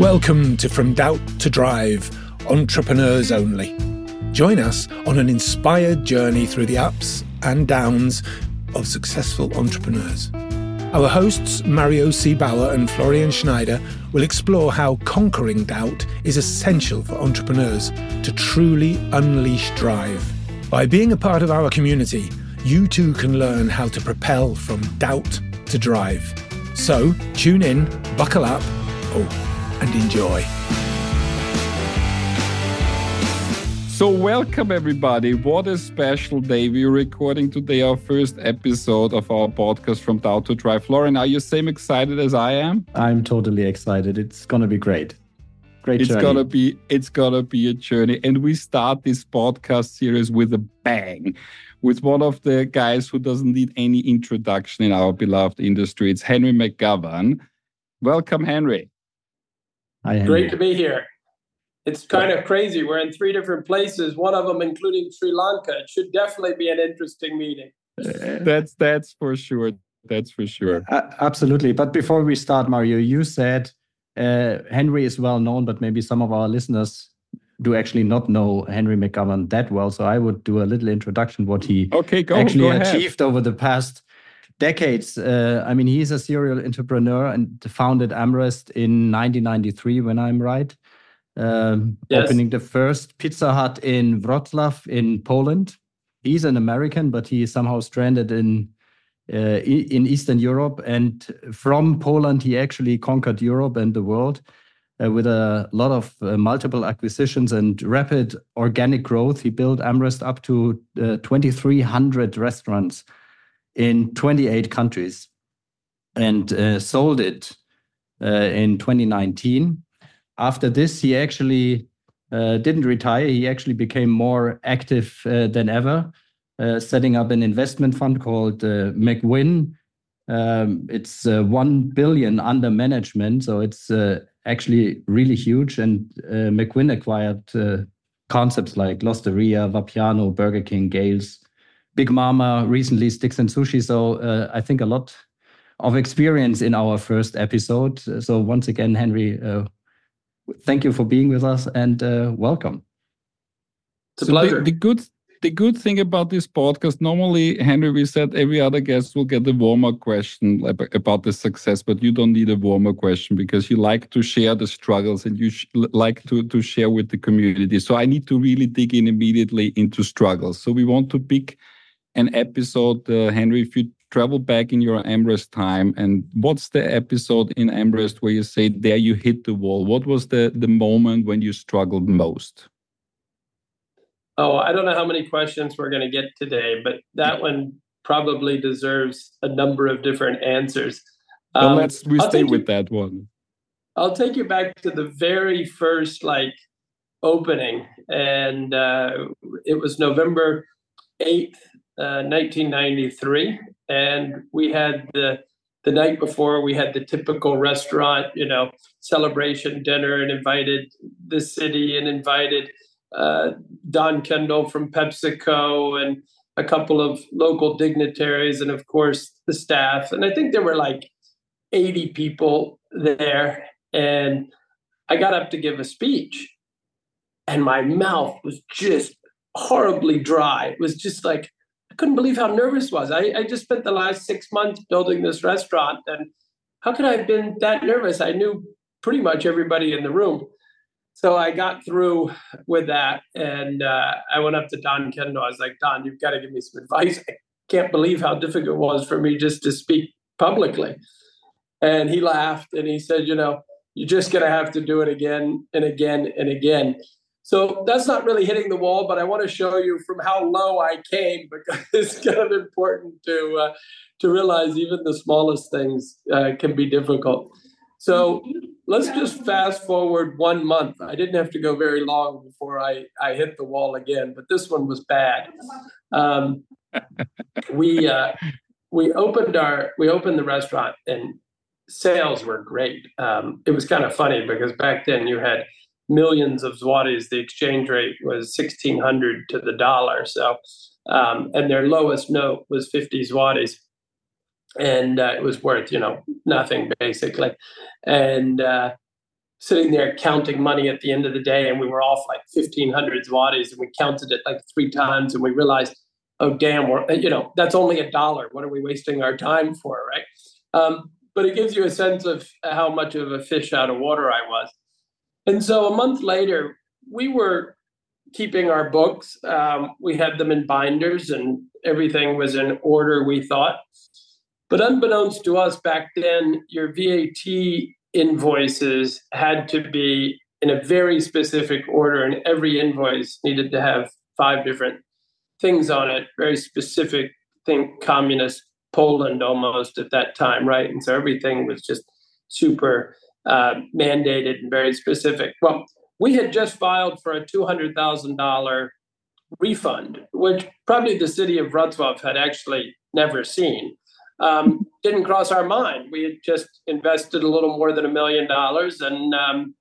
Welcome to From Doubt to Drive, Entrepreneurs Only. Join us on an inspired journey through the ups and downs of successful entrepreneurs. Our hosts, Mario C. Bauer and Florian Schneider, will explore how conquering doubt is essential for entrepreneurs to truly unleash drive. By being a part of our community, you too can learn how to propel from doubt to drive. So tune in, buckle up, and enjoy. So welcome everybody. What a special day. We're recording today our first episode of our podcast From Doubt to Drive. Lauren, are you same excited as I am? I'm totally excited. It's going to be great. Great journey. It's gonna be a journey. And we start this podcast series with a bang. With one of the guys who doesn't need any introduction in our beloved industry. It's Henry McGovern. Welcome, Henry. Hi, Henry. Great to be here. It's kind of crazy. We're in 3 different places, one of them including Sri Lanka. It should definitely be an interesting meeting. That's for sure. That's for sure. Absolutely. But before we start, Mario, you said Henry is well known, but maybe some of our listeners do actually not know Henry McGovern that well. So I would do a little introduction what he actually achieved over the past decades. He's a serial entrepreneur and founded AmRest in 1993, when I'm right. Yes. Opening the first Pizza Hut in Wrocław in Poland. He's an American, but he is somehow stranded in Eastern Europe. And from Poland, he actually conquered Europe and the world with a lot of multiple acquisitions and rapid organic growth. He built AmRest up to 2,300 restaurants in 28 countries and sold it in 2019. After this, he actually didn't retire. He actually became more active than ever, setting up an investment fund called McWin. It's 1 billion under management, so it's actually really huge. And McWin acquired concepts like L'Osteria, Vapiano, Burger King, Gales, Big Mama, recently Sticks and Sushi. So I think a lot of experience in our first episode. So once again, Henry, thank you for being with us and welcome. It's a pleasure. The good thing about this podcast, normally, Henry, we said every other guest will get a warm-up question about the success, but you don't need a warm-up question because you like to share the struggles and you like to share with the community. So I need to really dig in immediately into struggles. So we want to pick an episode, Henry, if you travel back in your AmRest time, and what's the episode in AmRest where you say, there you hit the wall? What was the moment when you struggled most? Oh, I don't know how many questions we're going to get today, but that one probably deserves a number of different answers. We stay with that one. I'll take you back to the very first opening, and it was November 8th, 1993, and we had the night before, we had the typical restaurant, celebration dinner, and invited the city and invited Don Kendall from PepsiCo and a couple of local dignitaries and, of course, the staff. And I think there were 80 people there. And I got up to give a speech, and my mouth was just horribly dry. It was just I couldn't believe how nervous I was. I just spent the last 6 months building this restaurant, and how could I have been that nervous? I knew pretty much everybody in the room. So I got through with that, and I went up to Don Kendall. I was like, Don, you've got to give me some advice. I can't believe how difficult it was for me just to speak publicly. And he laughed, and he said, you're just going to have to do it again and again and again. So that's not really hitting the wall, but I want to show you from how low I came, because it's kind of important to realize even the smallest things can be difficult. So let's just fast forward 1 month. I didn't have to go very long before I hit the wall again, but this one was bad. We opened the restaurant, and sales were great. It was kind of funny because back then you had millions of zlotys. The exchange rate was 1,600 to the dollar. So, and their lowest note was 50 zlotys. And it was worth, nothing basically. And sitting there counting money at the end of the day, and we were off like 1,500 zlotys, and we counted it like 3 times, and we realized, oh damn, that's only $1. What are we wasting our time for, right? But it gives you a sense of how much of a fish out of water I was. And so a month later, we were keeping our books. We had them in binders, and everything was in order, we thought. But unbeknownst to us back then, your VAT invoices had to be in a very specific order, and every invoice needed to have 5 different things on it, very specific, think communist Poland almost at that time, right? And so everything was just super mandated and very specific. Well, we had just filed for a $200,000 refund, which probably the city of Wrocław had actually never seen. Didn't cross our mind. We had just invested a little more than $1 million. And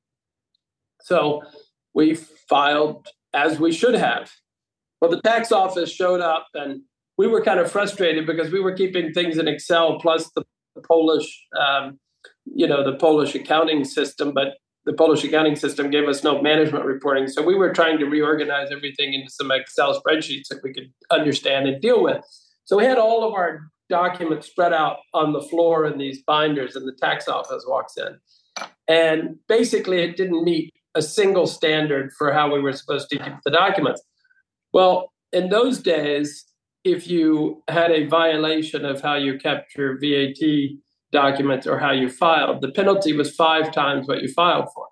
so we filed as we should have. Well, the tax office showed up, and we were kind of frustrated because we were keeping things in Excel plus the Polish, the Polish accounting system, but the Polish accounting system gave us no management reporting. So we were trying to reorganize everything into some Excel spreadsheets that we could understand and deal with. So we had all of our documents spread out on the floor in these binders, and the tax office walks in. And basically, it didn't meet a single standard for how we were supposed to keep the documents. Well, in those days, if you had a violation of how you kept your VAT documents or how you filed, the penalty was 5 times what you filed for.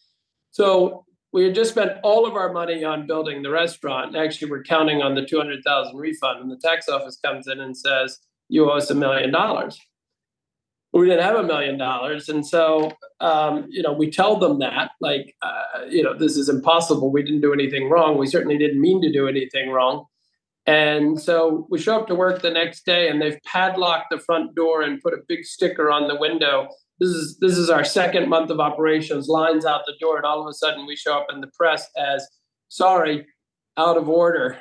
So we had just spent all of our money on building the restaurant. And actually, we're counting on the $200,000 refund. And the tax office comes in and says, you owe us $1 million. We didn't have $1 million. And so, we tell them that, this is impossible. We didn't do anything wrong. We certainly didn't mean to do anything wrong. And so we show up to work the next day, and they've padlocked the front door and put a big sticker on the window. This is our 2nd month of operations, lines out the door. And all of a sudden we show up in the press as, sorry, out of order,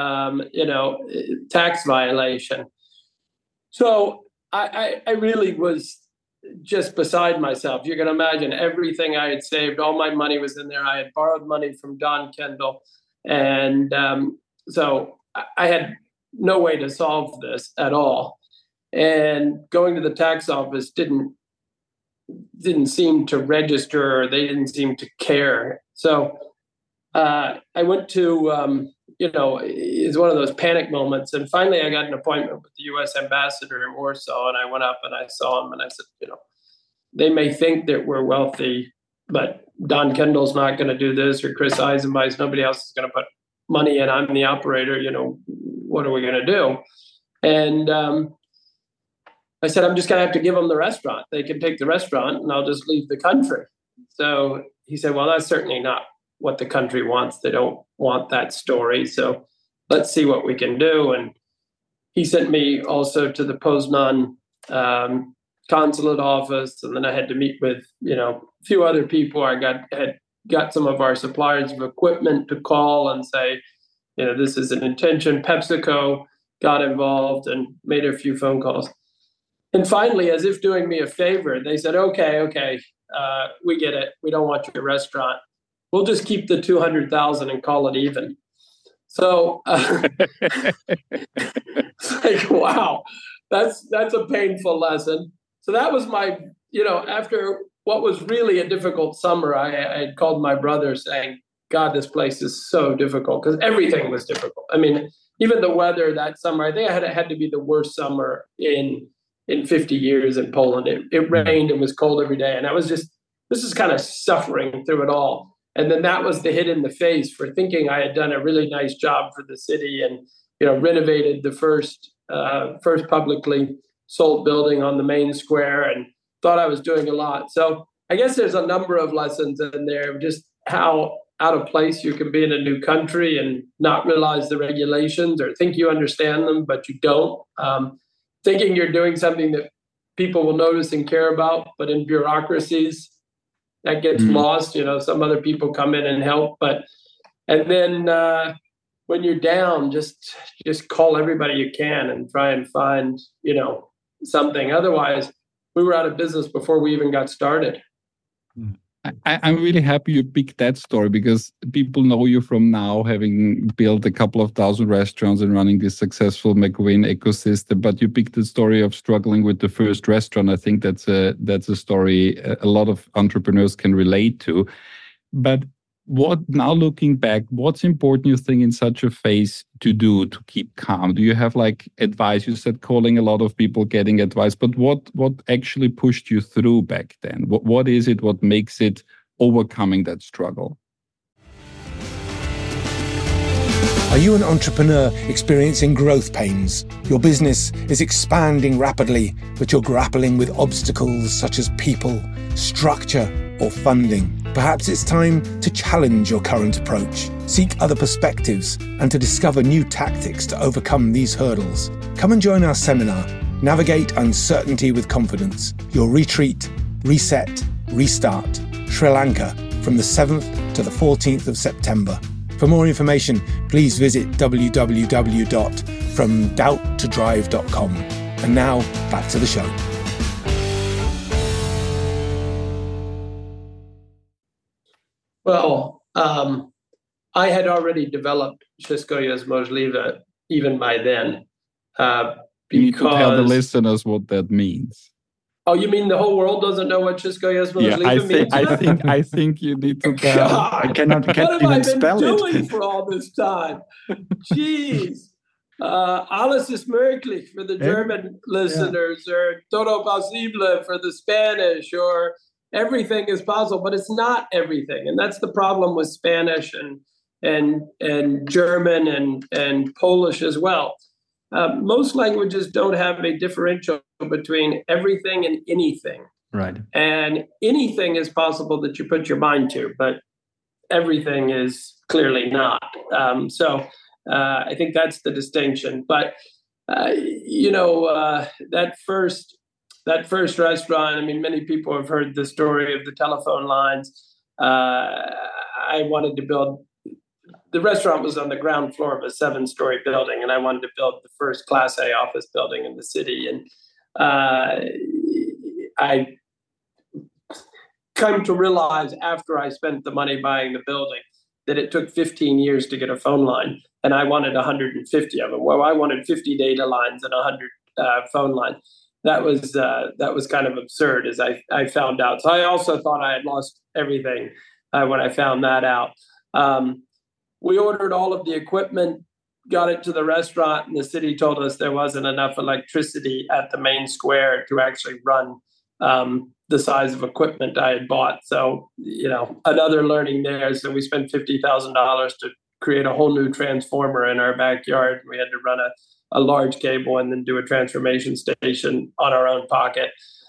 tax violation. So I really was just beside myself. You can imagine everything I had saved, all my money was in there. I had borrowed money from Don Kendall. And so I had no way to solve this at all. And going to the tax office didn't seem to register, or they didn't seem to care. So I went to, it's one of those panic moments. And finally, I got an appointment with the U.S. ambassador in Warsaw, and I went up and I saw him, and I said, they may think that we're wealthy, but Don Kendall's not going to do this, or Chris Eisenbeis, nobody else is going to put money in. I'm the operator, what are we going to do? And I said, I'm just going to have to give them the restaurant. They can take the restaurant and I'll just leave the country. So he said, well, that's certainly not what the country wants. They don't want that story. So let's see what we can do. And he sent me also to the Poznan consulate office. And then I had to meet with, a few other people. I had got some of our suppliers of equipment to call and say, this is an intention. PepsiCo got involved and made a few phone calls. And finally, as if doing me a favor, they said, okay, we get it. We don't want your restaurant. We'll just keep the 200,000 and call it even. So it's like, wow, that's a painful lesson. So that was my, after what was really a difficult summer, I had called my brother saying, God, this place is so difficult, because everything was difficult. I mean, even the weather that summer, I think it had to be the worst summer in 50 years in Poland. It rained and was cold every day. And I was this is kind of suffering through it all. And then that was the hit in the face for thinking I had done a really nice job for the city and, renovated the first publicly sold building on the main square, and thought I was doing a lot. So I guess there's a number of lessons in there, just how out of place you can be in a new country and not realize the regulations, or think you understand them, but you don't. Thinking you're doing something that people will notice and care about, but in bureaucracies, that gets lost. Some other people come in and help, and then when you're down, just call everybody you can and try and find, something. Otherwise, we were out of business before we even got started. I'm really happy you picked that story because people know you from now having built a couple of thousand restaurants and running this successful McWin ecosystem. But you picked the story of struggling with the first restaurant. I think that's a story a lot of entrepreneurs can relate to. But now looking back, what's important you think in such a phase to do to keep calm? Do you have like advice? You said calling a lot of people, getting advice, but what actually pushed you through back then? What is it? What makes it overcoming that struggle? Are you an entrepreneur experiencing growth pains? Your business is expanding rapidly, but you're grappling with obstacles such as people, structure, or funding. Perhaps it's time to challenge your current approach, seek other perspectives, and to discover new tactics to overcome these hurdles. Come and join our seminar, Navigate Uncertainty with Confidence, your retreat, reset, restart, Sri Lanka, from the 7th to the 14th of September. For more information, please visit www.fromdoubttodrive.com. And now, back to the show. Well, I had already developed Wszystko jest możliwe even by then. You need to tell the listeners what that means. Oh, you mean the whole world doesn't know what Wszystko jest możliwe means? I think you need to tell. God, I can't what have even I been spell doing it. for all this time? Jeez. Alles ist möglich for the German listeners, or todo posible for the Spanish, or everything is possible, but it's not everything. And that's the problem with Spanish and German and Polish as well. Most languages don't have a differential between everything and anything. Right. And anything is possible that you put your mind to, but everything is clearly not. So I think that's the distinction. But, that first restaurant, I mean, many people have heard the story of the telephone lines. I wanted to build, the restaurant was on the ground floor of a 7-story building, and I wanted to build the first Class A office building in the city. And I come to realize after I spent the money buying the building that it took 15 years to get a phone line, and I wanted 150 of them. Well, I wanted 50 data lines and 100 phone lines. That was kind of absurd, as I found out. So I also thought I had lost everything when I found that out. We ordered all of the equipment, got it to the restaurant, and the city told us there wasn't enough electricity at the main square to actually run the size of equipment I had bought. So, another learning there. So we spent $50,000 to create a whole new transformer in our backyard. We had to run a large cable and then do a transformation station on our own pocket.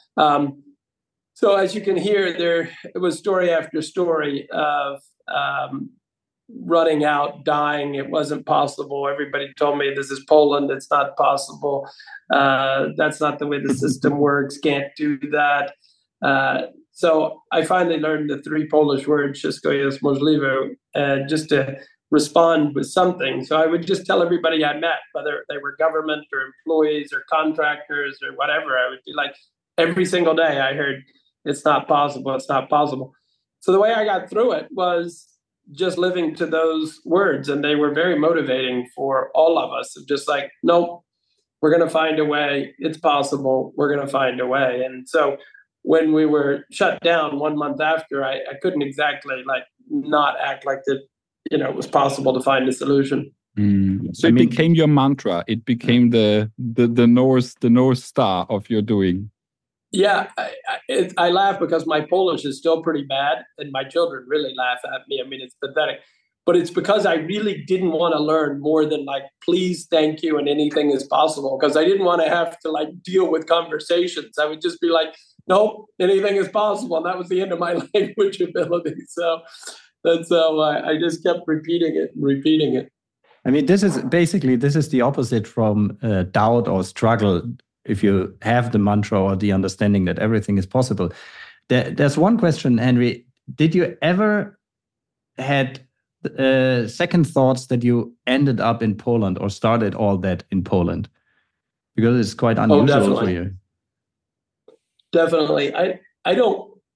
So as you can hear, there it was story after story of running out, dying. It wasn't possible. Everybody told me this is Poland. It's not possible. That's not the way the system works. Can't do that. So I finally learned the 3 Polish words, Wszystko jest możliwe, just to respond with something. So I would just tell everybody I met, whether they were government or employees or contractors or whatever, I would be like, every single day I heard, it's not possible, it's not possible. So the way I got through it was just living to those words, and they were very motivating for all of us. Just like, nope, we're going to find a way. It's possible. We're going to find a way. And so when we were shut down 1 month after, I couldn't exactly not act like that, it was possible to find a solution. So it became your mantra. It became the North Star of your doing. Yeah, I laugh because my Polish is still pretty bad, and my children really laugh at me. I mean, it's pathetic. But it's because I really didn't want to learn more than please, thank you, and anything is possible, because I didn't want to have to deal with conversations. I would just be like, nope, anything is possible. And that was the end of my language ability. So that's how I just kept repeating it. I mean, this is the opposite from doubt or struggle. If you have the mantra or the understanding that everything is possible. There's one question, Henry. Did you ever had second thoughts that you ended up in Poland or started all that in Poland? Because it's quite unusual for you. Definitely. I don't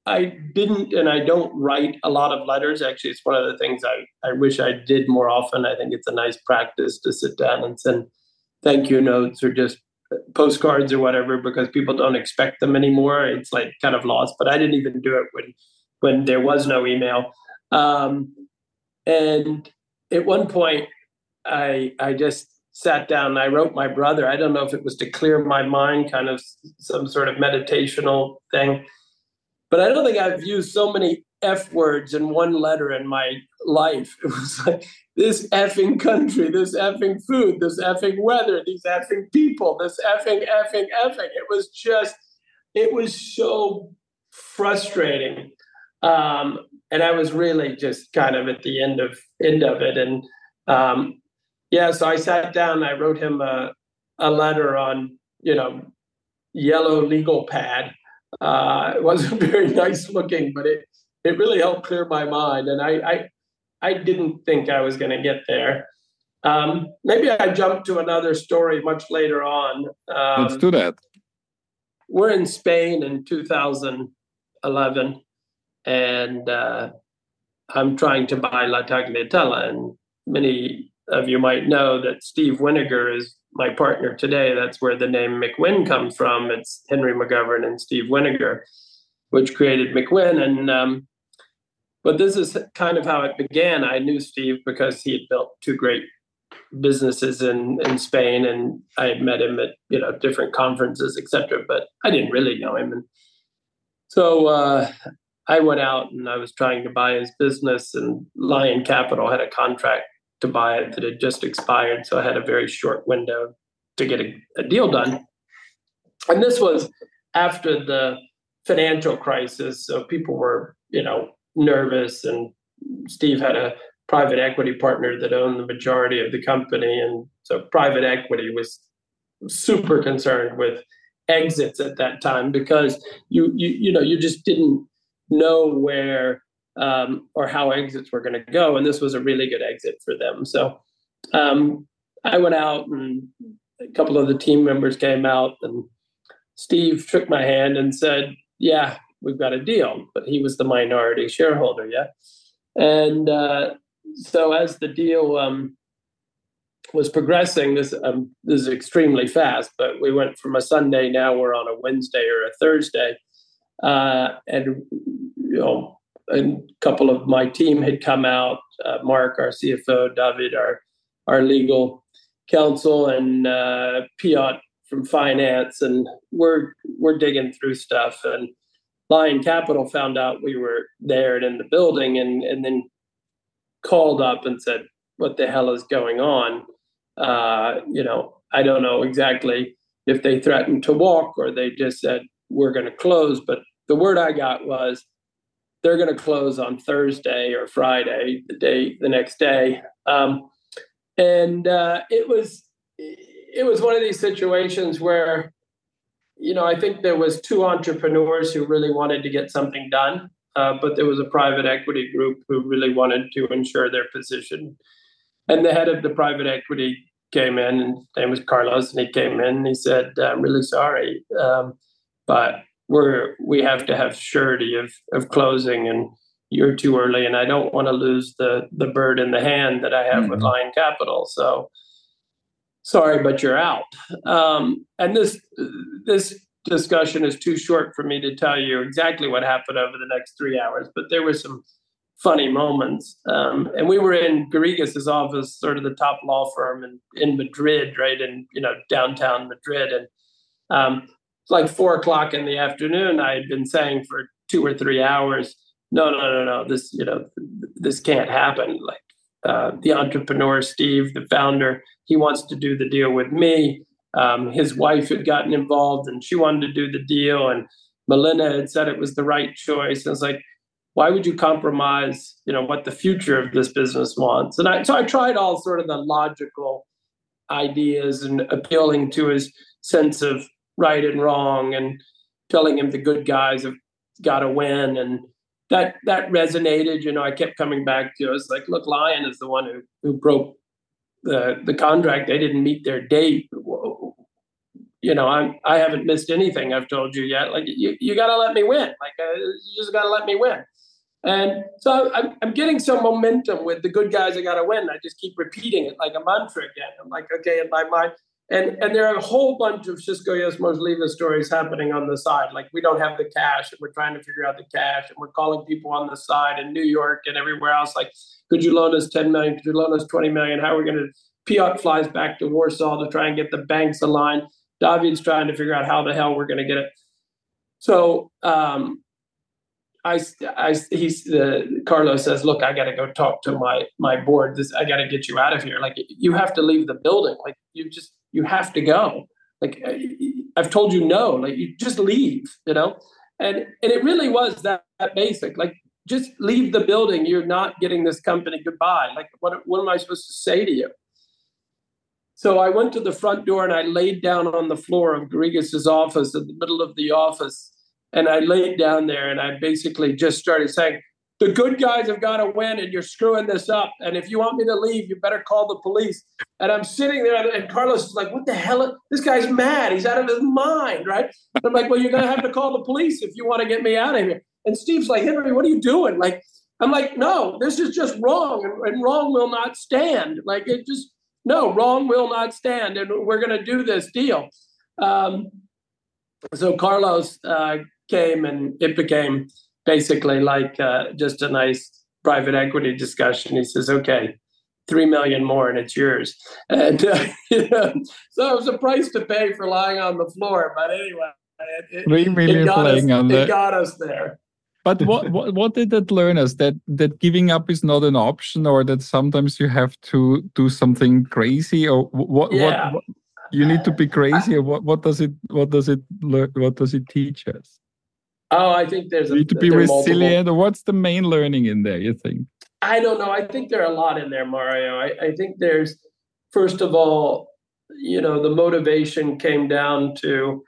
I didn't, and I don't write a lot of letters. Actually, it's one of the things I wish I did more often. I think it's a nice practice to sit down and send thank you notes or just postcards or whatever, because people don't expect them anymore. It's like kind of lost, but I didn't even do it when there was no email. And at one point, I just sat down and I wrote my brother. I don't know if it was to clear my mind, kind of some sort of meditational thing. But I don't think I've used so many F words in one letter in my life. It was like, this effing country, this effing food, this effing weather, these effing people, this effing. It was so frustrating. And I was really just kind of at the end of it. And so I sat down, I wrote him a letter on, yellow legal pad. It wasn't very nice looking, but it really helped clear my mind. And I didn't think I was going to get there. Maybe I jumped to another story much later on. Let's do that. We're in Spain in 2011, and I'm trying to buy La Tagliatella. And many of you might know that Steve Winiger is my partner today. That's where the name McWin comes from. It's Henry McGovern and Steve Winiger, which created McWin. And but this is kind of how it began. I knew Steve because he had built two great businesses in Spain, and I had met him at different conferences, etc. But I didn't really know him. And so I went out and I was trying to buy his business, and Lion Capital had a contract to buy it that had just expired. So I had a very short window to get a deal done. And this was after the financial crisis. So people were, nervous, and Steve had a private equity partner that owned the majority of the company. And so private equity was super concerned with exits at that time, because you just didn't know where or how exits were going to go. And this was a really good exit for them. So I went out, and a couple of the team members came out, and Steve shook my hand and said, yeah, we've got a deal. But he was the minority shareholder. Yeah. And so as the deal was progressing, this is extremely fast, but we went from a Sunday, now we're on a Wednesday or a Thursday. And a couple of my team had come out, Mark, our CFO, David, our legal counsel, and Piotr from finance, and we're digging through stuff. And Lion Capital found out we were there and in the building, and then called up and said, what the hell is going on? I don't know exactly if they threatened to walk or they just said, we're going to close. But the word I got was, they're going to close on Thursday or Friday, the next day. It was one of these situations where, I think there was two entrepreneurs who really wanted to get something done, but there was a private equity group who really wanted to ensure their position. And the head of the private equity came in, and his name was Carlos, and he came in and he said, I'm really sorry, but we have to have surety of closing, and you're too early, and I don't want to lose the bird in the hand that I have with Lion Capital. So sorry, but you're out. And this discussion is too short for me to tell you exactly what happened over the next 3 hours, but there were some funny moments. And we were in Garrigas's office, sort of the top law firm in Madrid, right in downtown Madrid, and it's like 4:00 in the afternoon. I had been saying for 2 or 3 hours, no, this can't happen. Like the entrepreneur, Steve, the founder, he wants to do the deal with me. His wife had gotten involved and she wanted to do the deal, and Melinda had said it was the right choice. And it's like, why would you compromise, what the future of this business wants? And so I tried all sort of the logical ideas and appealing to his sense of right and wrong, and telling him the good guys have got to win. And that resonated. I kept coming back to it. I was like, look, Lion is the one who broke the contract. They didn't meet their date. I haven't missed anything I've told you yet. Like, you got to let me win. Like, you just got to let me win. And so I'm getting some momentum with the good guys. I got to win. I just keep repeating it like a mantra again. I'm like, okay, in my mind. And there are a whole bunch of Cisco Yes Leave stories happening on the side. Like, we don't have the cash, and we're trying to figure out the cash, and we're calling people on the side in New York and everywhere else. Like, could you loan us 10 million? Could you loan us 20 million? How are we going to? Piotr flies back to Warsaw to try and get the banks aligned. David's trying to figure out how the hell we're going to get it. So Carlos says, look, I got to go talk to my board. I got to get you out of here. Like, you have to leave the building. Like, you have to go. Like, I've told you no. Like, you just leave, And it really was that basic. Like, just leave the building. You're not getting this company. Goodbye. Like, what am I supposed to say to you? So I went to the front door and I laid down on the floor of Garrigas's office, in the middle of the office. And I laid down there and I basically just started saying, the good guys have got to win and you're screwing this up. And if you want me to leave, you better call the police. And I'm sitting there and Carlos is like, what the hell? This guy's mad. He's out of his mind, right? And I'm like, well, you're going to have to call the police if you want to get me out of here. And Steve's like, Henry, what are you doing? Like, I'm like, no, this is just wrong. And wrong will not stand. Like, no, wrong will not stand. And we're going to do this deal. So Carlos came and it became basically like just a nice private equity discussion. He says, okay, 3 million more and it's yours. And so it was a price to pay for lying on the floor. But anyway, 3 million it got us there. But what did that learn us? That giving up is not an option, or that sometimes you have to do something crazy, or what you need to be crazy, or what does it learn? What does it teach us? Oh, I think you need to be resilient. Or what's the main learning in there, you think? I don't know. I think there are a lot in there, Mario. I think there's, first of all, the motivation came down to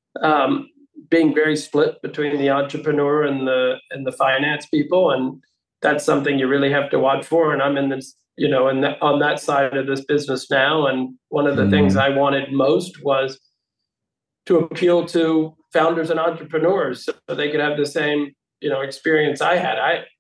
being very split between the entrepreneur and the finance people, and that's something you really have to watch for. And I'm in this, on that side of this business now. And one of the things I wanted most was to appeal to founders and entrepreneurs so they could have the same, experience I had.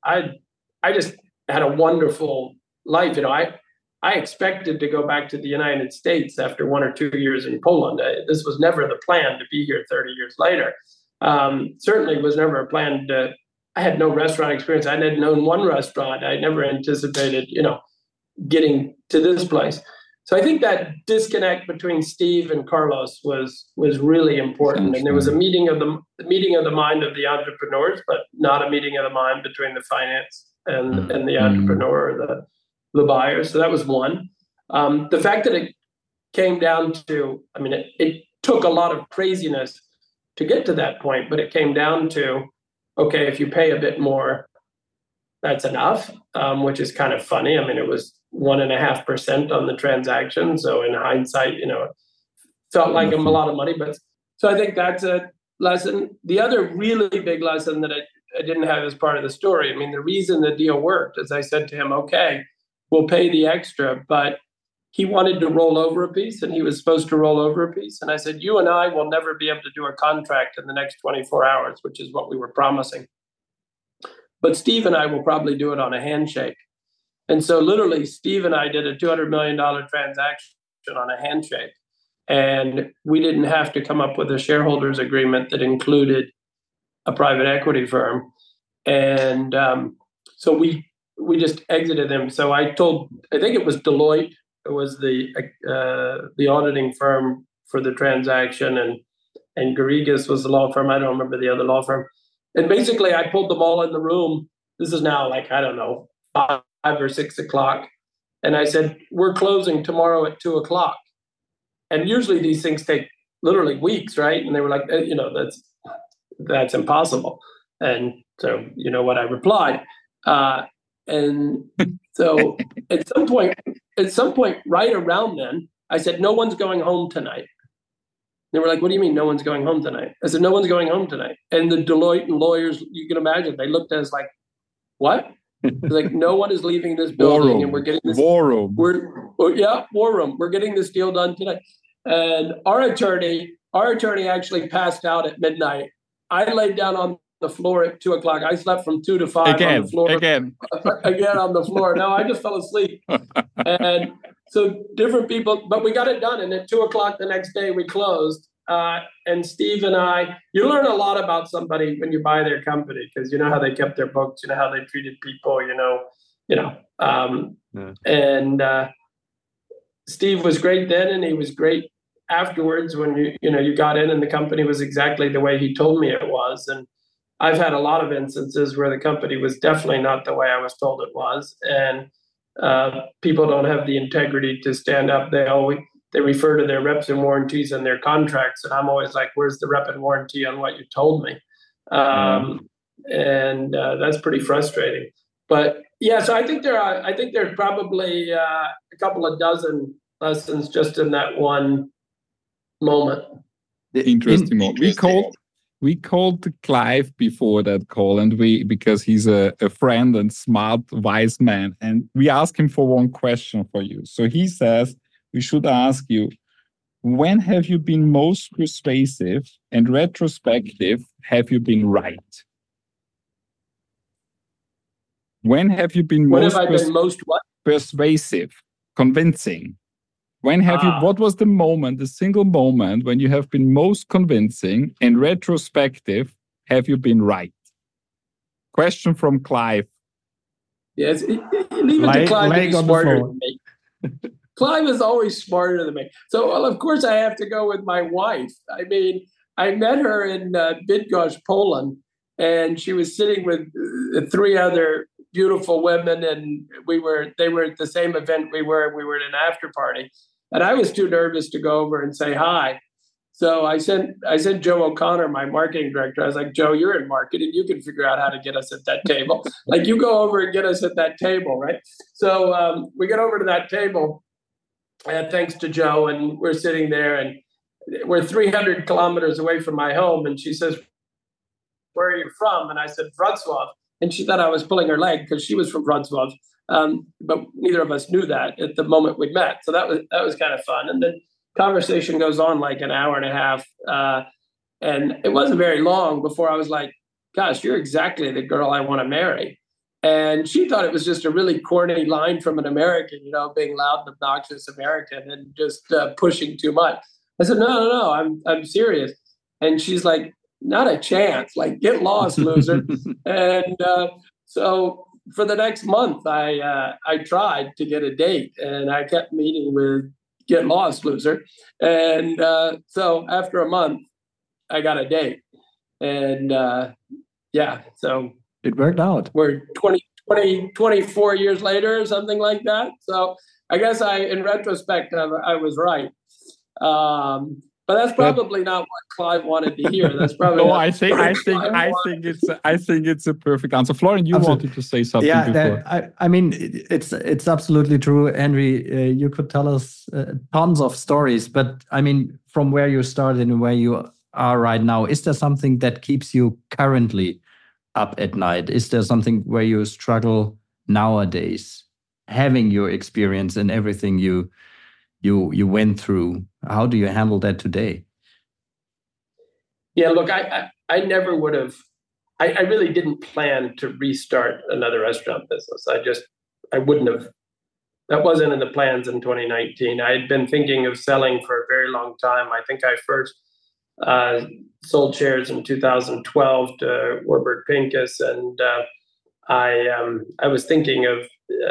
I just had a wonderful life. I expected to go back to the United States after 1 or 2 years in Poland. This was never the plan to be here 30 years later. Certainly was never a plan I had no restaurant experience. I hadn't known one restaurant. I never anticipated, getting to this place. So I think that disconnect between Steve and Carlos was really important. And there was a meeting of the mind of the entrepreneurs, but not a meeting of the mind between the finance and the entrepreneur or the buyer. So that was one. The fact that it came down to, it took a lot of craziness to get to that point, but it came down to, okay, if you pay a bit more, that's enough, which is kind of funny. It was 1.5% on the transaction. So in hindsight, it felt like a lot of money. But so I think that's a lesson. The other really big lesson that I didn't have as part of the story, the reason the deal worked, as I said to him, okay, we'll pay the extra, but he wanted to roll over a piece and he was supposed to roll over a piece. And I said, you and I will never be able to do a contract in the next 24 hours, which is what we were promising. But Steve and I will probably do it on a handshake. And so literally Steve and I did a $200 million transaction on a handshake. And we didn't have to come up with a shareholders agreement that included a private equity firm. And so we just exited them. So I think it was Deloitte. It was the auditing firm for the transaction, and Garrigas was the law firm. I don't remember the other law firm. And basically, I pulled them all in the room. This is now 5 or 6 o'clock. And I said, we're closing tomorrow at 2 o'clock. And usually these things take literally weeks, right? And they were like, that's impossible. And so, what I replied. And so at some point, right around then, I said, no one's going home tonight. They were like, what do you mean no one's going home tonight? I said, no one's going home tonight. And the Deloitte and lawyers, you can imagine, they looked at us like, what? Like, no one is leaving this building and we're getting this war room. War room. We're getting this deal done tonight. And our attorney our attorney actually passed out at midnight. I laid down on the floor at 2:00. I slept from 2 to 5 on the floor. Again on the floor. No, I just fell asleep. And so different people, but we got it done. And at 2:00 the next day, we closed. And Steve and I, you learn a lot about somebody when you buy their company, because you know how they kept their books, you know how they treated people, And Steve was great then, and he was great afterwards when you got in and the company was exactly the way he told me it was. And I've had a lot of instances where the company was definitely not the way I was told it was, and people don't have the integrity to stand up. They refer to their reps and warranties and their contracts, and I'm always like, "Where's the rep and warranty on what you told me?" And that's pretty frustrating. But yeah, so I think there's probably a couple of dozen lessons just in that one moment. Interesting moment. We called Clive before that call, and because he's a friend and smart, wise man, and we asked him for one question for you. So he says we should ask you, when have you been most persuasive and retrospective? Have you been right? When have you been most what? Persuasive, convincing? When have you? What was the moment, the single moment when you have been most convincing and retrospective? Have you been right? Question from Clive. Yes, leave it to Clive to be smarter than me. Clive is always smarter than me. So, well, of course, I have to go with my wife. I mean, I met her in Bydgoszcz, Poland, and she was sitting with 3 other beautiful women, and they were at the same event we were at an after party. And I was too nervous to go over and say hi. So I sent Joe O'Connor, my marketing director. I was like, "Joe, you're in marketing. You can figure out how to get us at that table. Like, you go over and get us at that table, right?" So we get over to that table, thanks to Joe, and we're sitting there, and we're 300 kilometers away from my home. And she says, "Where are you from?" And I said, "Wrocław." And she thought I was pulling her leg because she was from Wrocław. But neither of us knew that at the moment we met. So that was kind of fun. And then conversation goes on like an hour and a half. And it wasn't very long before I was like, "Gosh, you're exactly the girl I want to marry." And she thought it was just a really corny line from an American, being loud and obnoxious American and just pushing too much. I said, no, I'm serious. And she's like, "Not a chance. Like, get lost, loser." And so for the next month, I tried to get a date, and I kept meeting with "Get lost, loser." And so after a month, I got a date. And so it worked out. We're 24 years later or something like that. So I guess in retrospect, I was right. But that's probably not what Clive wanted to hear. That's probably no. I think it's a perfect answer. Florian, you wanted to say something before. I mean, it's absolutely true, Henry. You could tell us tons of stories, but I mean, from where you started and where you are right now, is there something that keeps you currently up at night? Is there something where you struggle nowadays, having your experience and everything you went through? How do you handle that today? Yeah, look, I never would have. I really didn't plan to restart another restaurant business. I wouldn't have. That wasn't in the plans in 2019. I had been thinking of selling for a very long time. I think I first sold shares in 2012 to Warburg Pincus, and I was thinking of.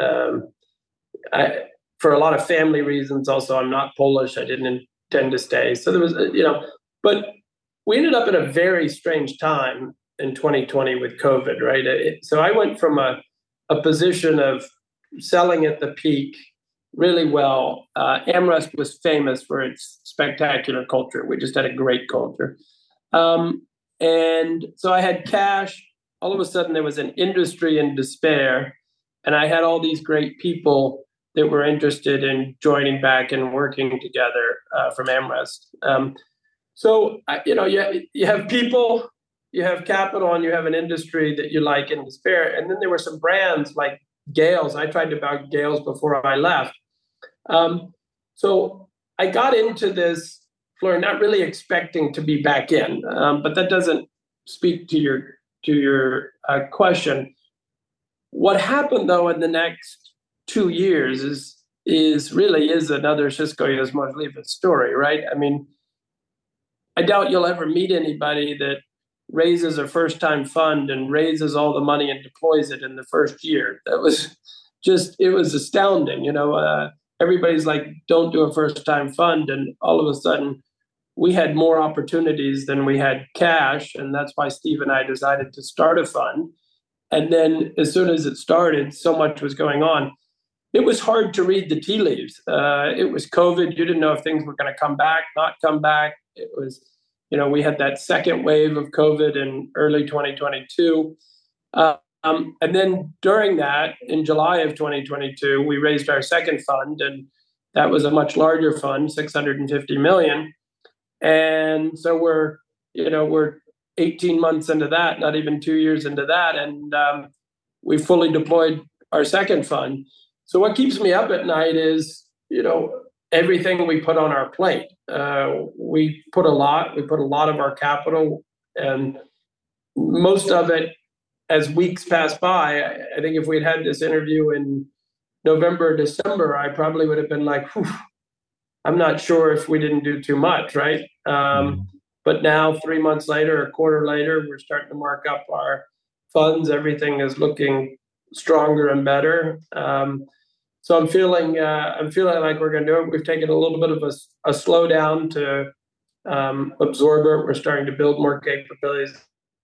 For a lot of family reasons, also, I'm not Polish. I didn't intend to stay. So there was, but we ended up in a very strange time in 2020 with COVID, right? So I went from a position of selling at the peak really well. AmRest was famous for its spectacular culture. We just had a great culture. And so I had cash. All of a sudden, there was an industry in despair. And I had all these great people that were interested in joining back and working together from AmRest. So, you have people, you have capital, and you have an industry that you like in despair. And then there were some brands like Gales. I tried to buy Gales before I left. So I got into this Florian, not really expecting to be back in, but that doesn't speak to your question. What happened though in the next 2 years is really another Xisko Jasmozliva story, right? I mean, I doubt you'll ever meet anybody that raises a first-time fund and raises all the money and deploys it in the first year. That was it was astounding. Everybody's like, don't do a first-time fund. And all of a sudden, we had more opportunities than we had cash. And that's why Steve and I decided to start a fund. And then as soon as it started, so much was going on. It was hard to read the tea leaves. It was COVID. You didn't know if things were going to come back, not come back. It was, we had that second wave of COVID in early 2022. And then during that, in July of 2022, we raised our second fund, and that was a much larger fund, $650 million. And so we're 18 months into that, not even 2 years into that, and we fully deployed our second fund. So what keeps me up at night is, everything we put on our plate. We put a lot of our capital, and most of it, as weeks pass by, I think if we'd had this interview in November, December, I probably would have been like, I'm not sure if we didn't do too much, right? But now, 3 months later, a quarter later, we're starting to mark up our funds. Everything is looking stronger and better. So I'm feeling like we're going to do it. We've taken a little bit of a slowdown to absorb it. We're starting to build more capabilities.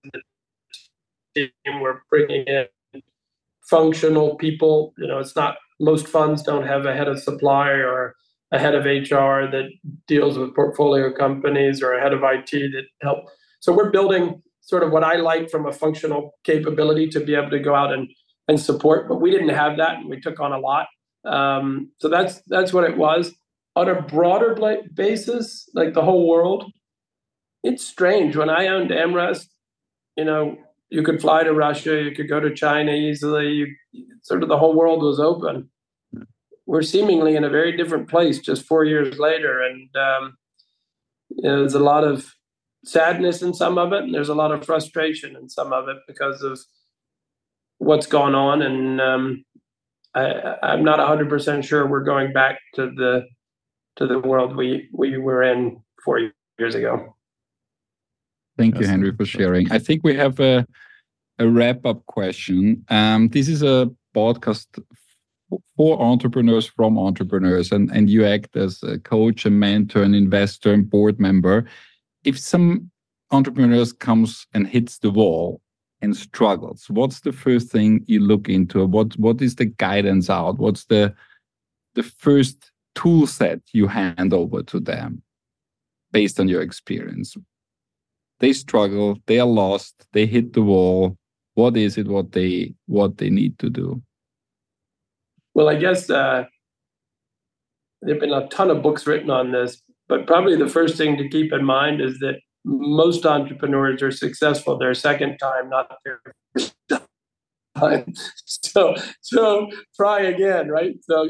We're bringing in functional people. It's not, most funds don't have a head of supply or a head of HR that deals with portfolio companies or a head of IT that help. So we're building sort of what I like from a functional capability to be able to go out and support, but we didn't have that, and we took on a lot. So that's what it was. On a broader basis, like the whole world, it's strange. When I owned AmRest, you could fly to Russia, you could go to China easily. Sort of the whole world was open. We're seemingly in a very different place just 4 years later, and there's a lot of sadness in some of it, and there's a lot of frustration in some of it because of what's gone on. And I'm not 100% sure we're going back to the world we were in 4 years ago. Thank you, Henry, for sharing. I think we have a wrap-up question. This is a podcast for entrepreneurs from entrepreneurs, and you act as a coach, a mentor, an investor, and board member. If some entrepreneurs comes and hits the wall and struggles, what's the first thing you look into? What is the guidance out? What's the first tool set you hand over to them based on your experience? They struggle, they are lost, they hit the wall. What is it what they need to do? Well, I guess there have been a ton of books written on this, but probably the first thing to keep in mind is that most entrepreneurs are successful their second time, not their first time. So try again, right? So,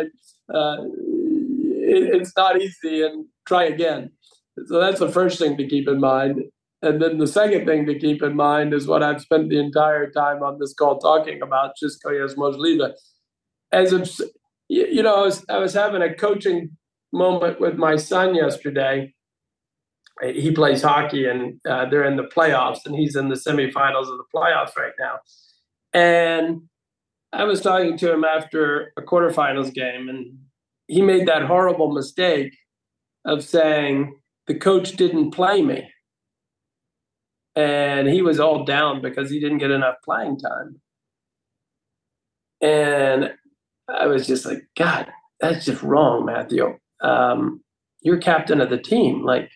it's not easy, and try again. So that's the first thing to keep in mind. And then the second thing to keep in mind is what I've spent the entire time on this call talking about, Xisko Jasmozliva. I was having a coaching moment with my son yesterday. He plays hockey, and they're in the playoffs, and he's in the semifinals of the playoffs right now. And I was talking to him after a quarterfinals game, and he made that horrible mistake of saying, the coach didn't play me. And he was all down because he didn't get enough playing time. And I was just like, God, that's just wrong, Matthew. You're captain of the team. Like,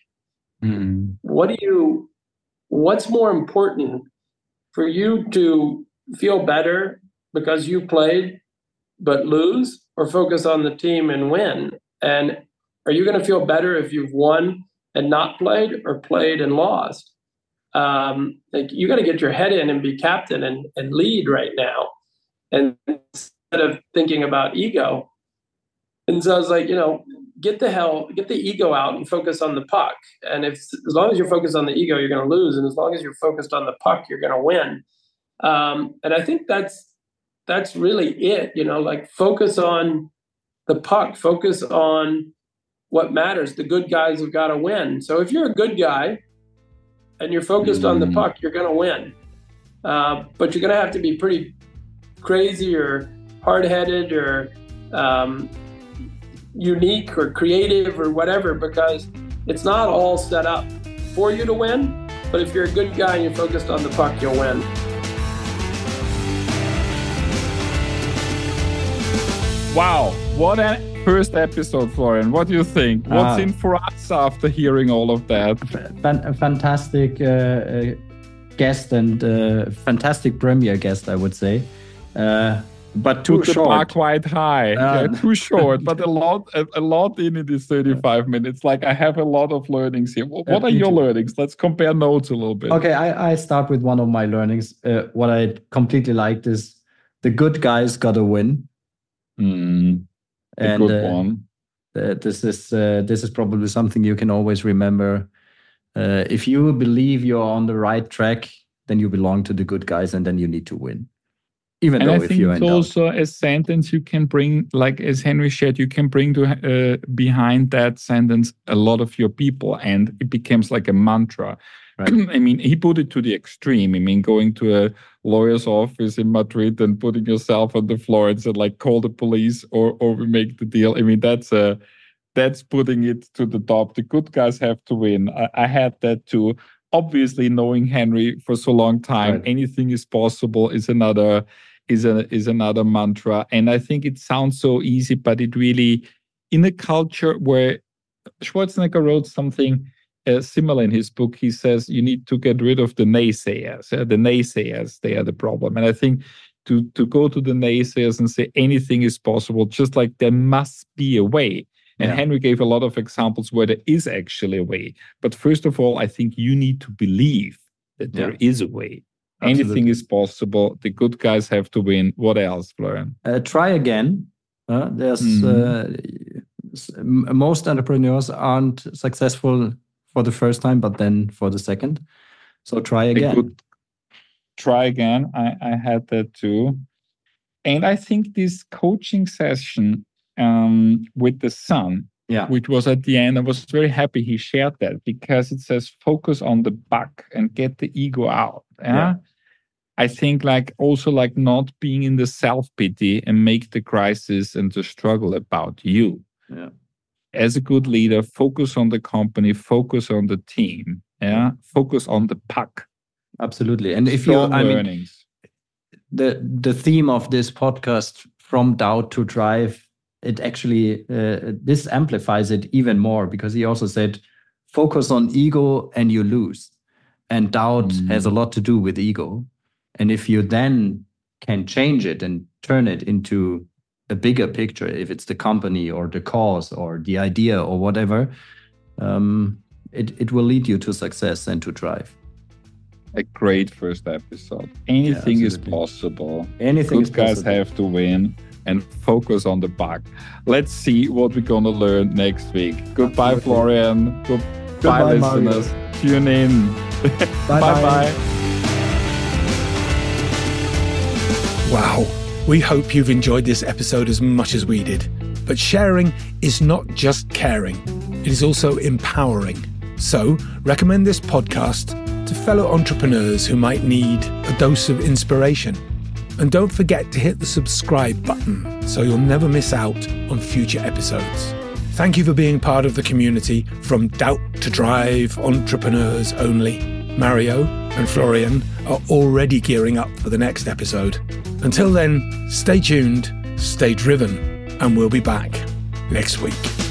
what's more important for you to feel better because you played but lose, or focus on the team and win? And are you going to feel better if you've won and not played, or played and lost? You got to get your head in and be captain and lead right now, and instead of thinking about ego. And so I was like, get the ego out and focus on the puck. And as long as you're focused on the ego, you're going to lose. And as long as you're focused on the puck, you're going to win. And I think that's really it, like focus on the puck, focus on what matters. The good guys have got to win. So if you're a good guy and you're focused on the puck, you're going to win. But you're going to have to be pretty crazy or hard-headed or unique or creative or whatever, because it's not all set up for you to win. But if you're a good guy and you're focused on the puck, you'll win. Wow, what a first episode, Florian. What do you think? What's in for us after hearing all of that? A fantastic guest and fantastic premiere guest, I would say. But too short. The bar quite high. Too short, but a lot in this 35 minutes. Like I have a lot of learnings here. What are your learnings? Let's compare notes a little bit. Okay, I start with one of my learnings. What I completely liked is the good guys got to win. And good one. This is probably something you can always remember. If you believe you're on the right track, then you belong to the good guys, and then you need to win. Even and though I if think you it's also a sentence you can bring, like as Henry shared, you can bring to behind that sentence a lot of your people, and it becomes like a mantra. Right. I mean, he put it to the extreme. I mean, going to a lawyer's office in Madrid and putting yourself on the floor and said, like, call the police or we make the deal. I mean, that's putting it to the top. The good guys have to win. I had that too. Obviously, knowing Henry for so long time, anything is possible is another mantra. And I think it sounds so easy, but it really, in a culture where Schwarzenegger wrote something similar in his book, he says you need to get rid of the naysayers. The naysayers, they are the problem. And I think to go to the naysayers and say anything is possible, just like there must be a way. And Henry gave a lot of examples where there is actually a way. But first of all, I think you need to believe that there is a way. Absolutely. Anything is possible. The good guys have to win. What else, Florian? Try again. There's most entrepreneurs aren't successful for the first time, but then for the second. So try again. Try again. I had that too. And I think this coaching session with the son, which was at the end, I was very happy he shared that, because it says focus on the buck and get the ego out. I think also not being in the self-pity and make the crisis and the struggle about you. As a good leader, focus on the company, focus on the team, focus on the puck. Absolutely. And if you, the theme of this podcast, From Doubt to Drive, it actually, this amplifies it even more, because he also said, focus on ego and you lose. And doubt has a lot to do with ego. And if you then can change it and turn it into a bigger picture, if it's the company or the cause or the idea or whatever, it will lead you to success and to drive. A great first episode. Anything is possible. Anything Good guys have to win, and focus on the buck. Let's see what we're going to learn next week. Goodbye, Florian. Goodbye, listeners. Mario. Tune in. Bye-bye. Wow. We hope you've enjoyed this episode as much as we did. But sharing is not just caring. It is also empowering. So recommend this podcast to fellow entrepreneurs who might need a dose of inspiration. And don't forget to hit the subscribe button so you'll never miss out on future episodes. Thank you for being part of the community From Doubt to Drive Entrepreneurs Only. Mario and Florian are already gearing up for the next episode. Until then, stay tuned, stay driven, and we'll be back next week.